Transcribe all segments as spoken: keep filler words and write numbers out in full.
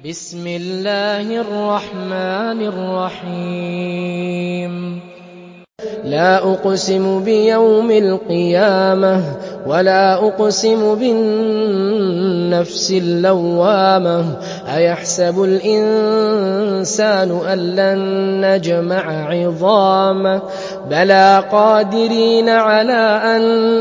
بسم الله الرحمن الرحيم لا أقسم بيوم القيامة ولا أقسم بالنفس اللوامة أيحسب الإنسان أن لن نجمع عظامه بلى قادرين على أن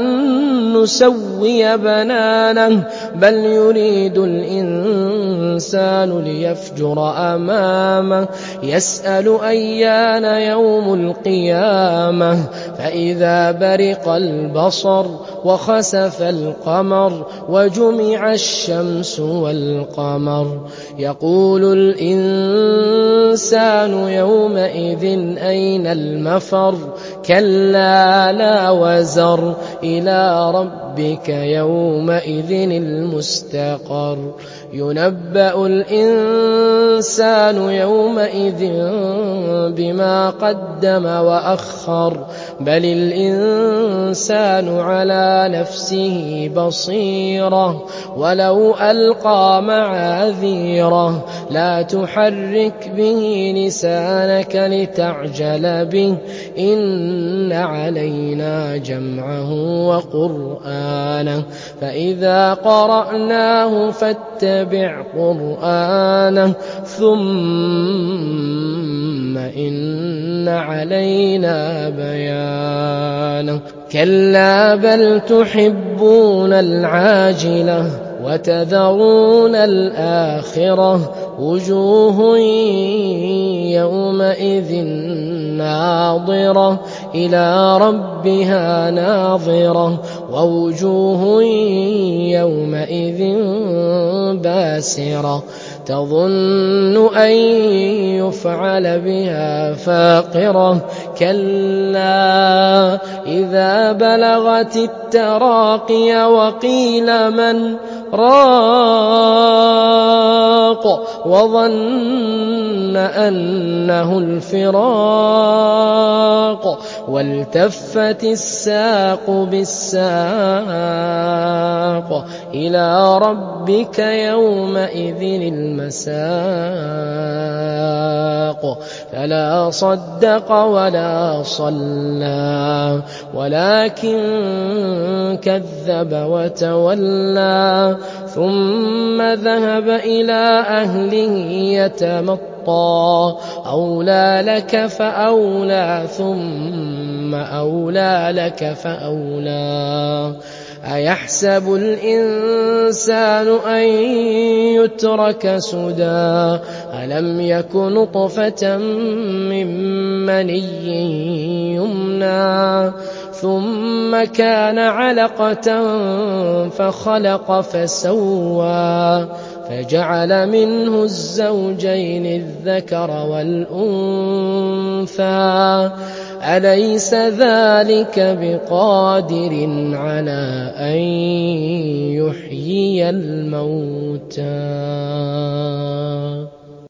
نسوي بنانه بل يريد الإنسان ليفجر أمامه يسأل أيان يوم القيامة فإذا برق البصر وخسف القمر وجمع الشمس والقمر يقول الإنسان يومئذ أين المفر كلا لا وزر إلى ربك يومئذ المستقر ينبأ الإنسان يومئذ بما قدم وأخر بل الإنسان على نفسه بصيرة ولو ألقى معاذيره لا تحرك به لسانك لتعجل به إن علينا جمعه وقرآنه فإذا قرأناه فاتبع قرآنه ثم إن علينا بيانه كلا بل تحبون العاجلة وتذرون الآخرة وجوه يومئذ ناظرة إلى ربها ناظرة ووجوه يومئذ باسرة تظن أن يفعل بها فاقرة كلا إذا بلغت التراقي وقيل من راق وظن أنه الفراق والتفت الساق بالساق إلى ربك يومئذ المساق فلا صدق ولا صلى ولكن كذب وتولى ثم ذهب إلى أهله يتمطى أولى لك فأولى ثم أولى لك فأولى أيحسب الإنسان أن يترك سدى ألم يك نطفة من مني يمنى ثم كان علقة فخلق فسوى فجعل منه الزوجين الذكر والأنثى أليس ذلك بقادر على أن يحيي الموتى